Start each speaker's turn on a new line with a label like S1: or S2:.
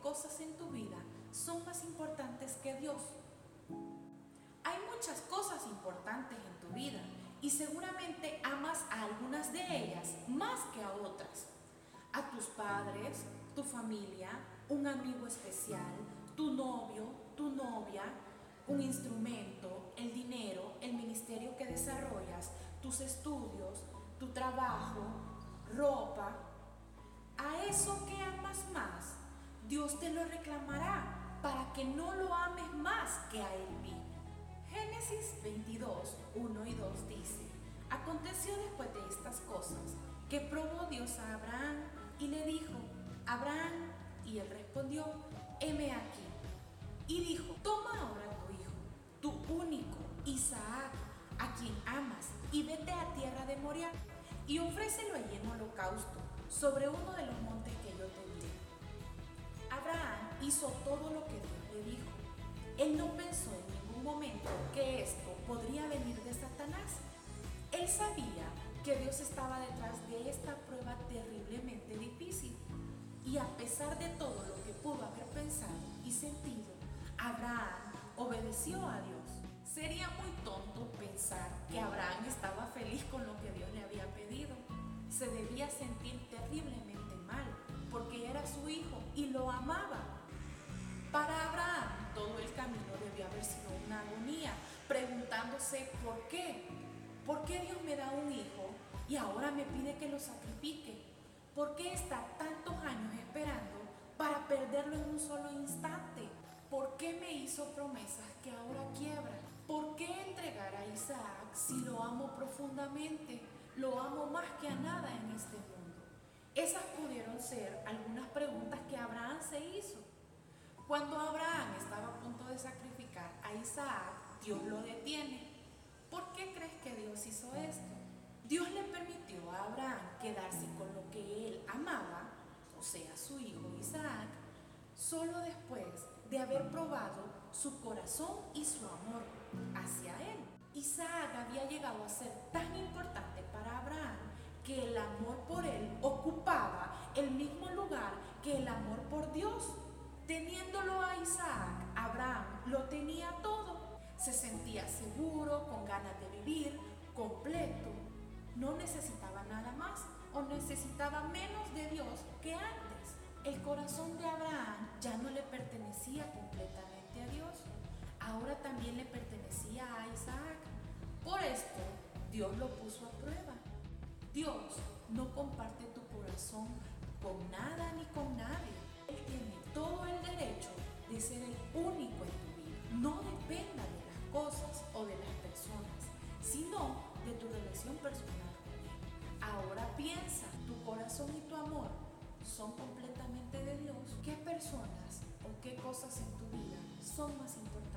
S1: cosas en tu vida son más importantes que Dios. Hay muchas cosas importantes en tu vida y seguramente amas a algunas de ellas más que a otras. A tus padres, tu familia, un amigo especial, tu novio, tu novia, un instrumento, el dinero, el ministerio que desarrollas, tus estudios, tu trabajo, ropa. A eso que amas más, Dios te lo reclamará para que no lo ames más que a Él mismo. Génesis 22, 1 y 2 dice: aconteció después de estas cosas que probó Dios a Abraham y le dijo: Abraham, y él respondió: heme aquí. Y dijo: toma ahora tu hijo, tu único, Isaac, a quien amas, y vete a tierra de Moriah, y ofrécelo allí en holocausto, sobre uno de los montes que yo te diré. Abraham hizo todo lo que Dios le dijo. Él no pensó en ningún momento que esto podría venir de Satanás. Él sabía que Dios estaba detrás de esta prueba terriblemente difícil. Y a pesar de todo lo que pudo haber pensado y sentido, Abraham obedeció a Dios. Sería muy tonto pensar que Abraham estaba feliz con lo que Dios le había pedido. Se debía sentir terriblemente mal porque era su hijo y lo amaba. Para Abraham todo el camino debió haber sido una agonía, preguntándose ¿por qué? ¿Por qué Dios me da un hijo y ahora me pide que lo sacrifique? ¿Por qué estar tantos años esperando para perderlo en un solo instante? ¿Por qué me hizo promesas que ahora quiebran? ¿Por qué entregar a Isaac si lo amo profundamente? Lo amo más que a nada en este mundo. Esas pudieron ser algunas preguntas que Abraham se hizo. Cuando Abraham estaba a punto de sacrificar a Isaac, Dios lo detiene. ¿Por qué crees que Dios hizo esto? Dios le permitió a Abraham quedarse con lo que él amaba, o sea, su hijo Isaac, solo después de haber probado su corazón y su amor hacia él. Isaac había llegado a ser tan importante para Abraham que el amor por él ocupaba el mismo lugar que el amor por Dios. Teniéndolo a Isaac, Abraham lo tenía todo. Se sentía seguro, con ganas de vivir, completo. No necesitaba nada más o necesitaba menos de Dios que antes. El corazón de Abraham ya no le pertenecía completamente a Dios. Ahora también le pertenecía a Isaac. Por esto, Dios lo puso a prueba. Dios no comparte tu corazón con nada ni con nadie. Él tiene todo el derecho de ser el único en tu vida. No dependa de las cosas o de las personas, sino de tu relación personal con Él. Ahora piensa, tu corazón y tu amor son completamente de Dios. ¿Qué personas o qué cosas en tu vida son más importantes?